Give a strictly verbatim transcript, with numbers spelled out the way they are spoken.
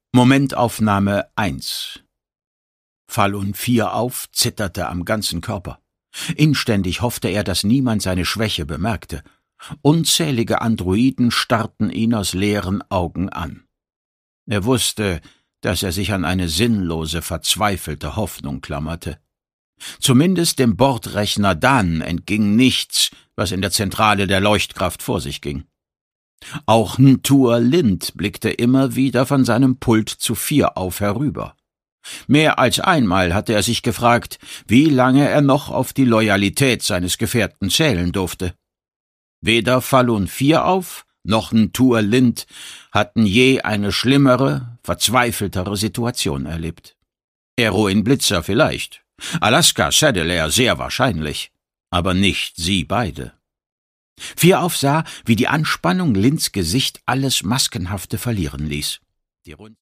Momentaufnahme eins. Falun vier auf zitterte am ganzen Körper. Inständig hoffte er, dass niemand seine Schwäche bemerkte. Unzählige Androiden starrten ihn aus leeren Augen an. Er wusste, dass er sich an eine sinnlose, verzweifelte Hoffnung klammerte. Zumindest dem Bordrechner Dan entging nichts, was in der Zentrale der Leuchtkraft vor sich ging. Auch Ntur Lind blickte immer wieder von seinem Pult zu vier auf herüber. Mehr als einmal hatte er sich gefragt, wie lange er noch auf die Loyalität seines Gefährten zählen durfte. Weder Falun vier auf noch Ntur Lind hatten je eine schlimmere, verzweifeltere Situation erlebt. Eroin Blitzer vielleicht, Alaska Sadelair sehr wahrscheinlich, aber nicht sie beide. Vierauf sah, wie die Anspannung Linds Gesicht alles Maskenhafte verlieren ließ. Die